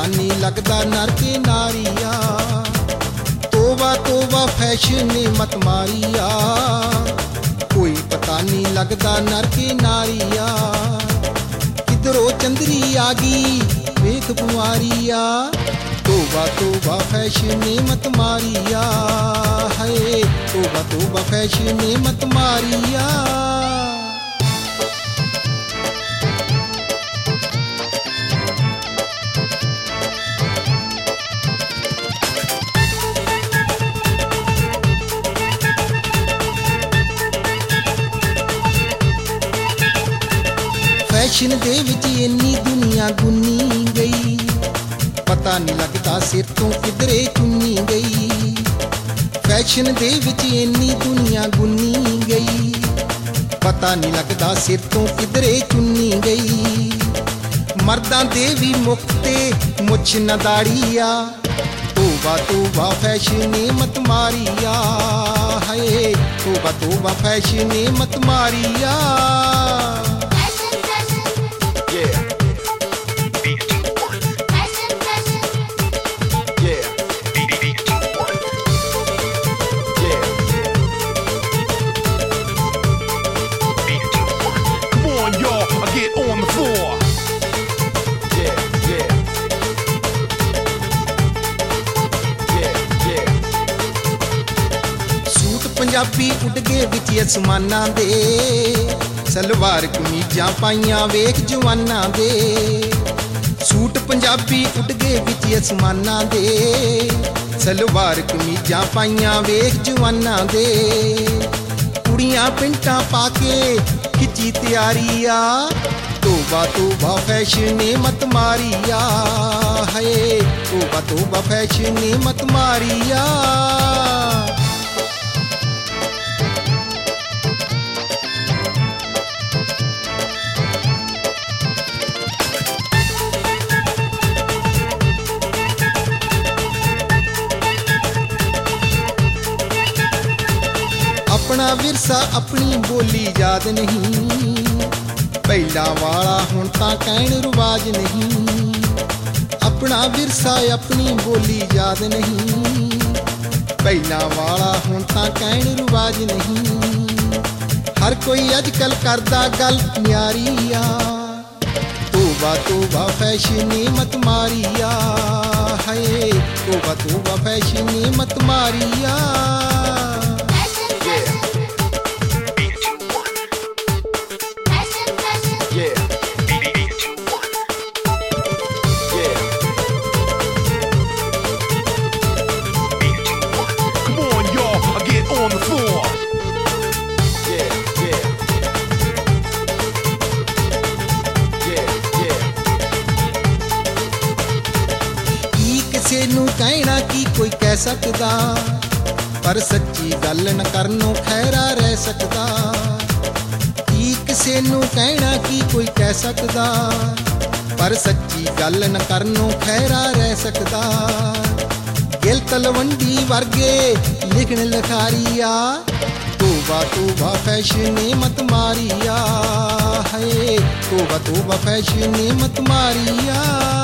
नहीं लगदा नर के नारिया। तोबा तोबा फैशन ने मत मारिया, कोई पता नहीं लगदा नर के नारिया। किधरों चंदरी आ गई वेख कुंवारिया, तोबा तोबा फैशन ने मत मारिया। है तोबा तोबा फैशन ने मत मारिया। फैशन दे विच इन्नी दुनिया गुन्नी गई, पता नहीं लगता सिर तो किधरे चुन्नी गई। फैशन दे विच इन्नी दुनिया गुन्नी गई, पता नहीं लगता सिर तो किधरे चुन्नी गई। मर्दां दे भी मुक्ते मुछ न दाड़िया, तोबा तोबा फैशन ने मत मारिया। है तोबा तोबा फैशन ने मत मारिया। पंजाबी उड़ गए विच असमाना दे, सलवार कमीजां पाइयां वेख जवाना दे। सूट पंजाबी उड़ गए विच असमाना दे, सलवार कमीजां पाइयां वेख जवाना दे। कुड़ियां पिंटां पाके खिची तैयारिया, तोबा तोबा फैशन ने मत मारिया। है तोबा तोबा फैशन ने मत मारिया। अपना विरसा अपनी बोली याद नहीं, पहला वाला हुण तां कहण रिवाज नहीं। अपना विरसा अपनी बोली याद नहीं, पहला वाला हुण तां कहण रिवाज नहीं। हर कोई अजकल करदा गल न्यारिया, तोबा तोबा फैशन ने मत मारिया। है तोबा तोबा फैशन ने मत मारिया। किसे नू कहना की कोई कह सकदा, पर सच्ची गल न करनों खैरा रह सकदा। किसे नू कहना की कोई कह सकदा, पर सच्ची गल न करनों खैरा रह सकदा। गिल तलवंडी वर्गे लिखण लिखारिया, तोबा तोबा फैशन ने मत मारिया। है तोबा तोबा फैशन ने मत मारिया।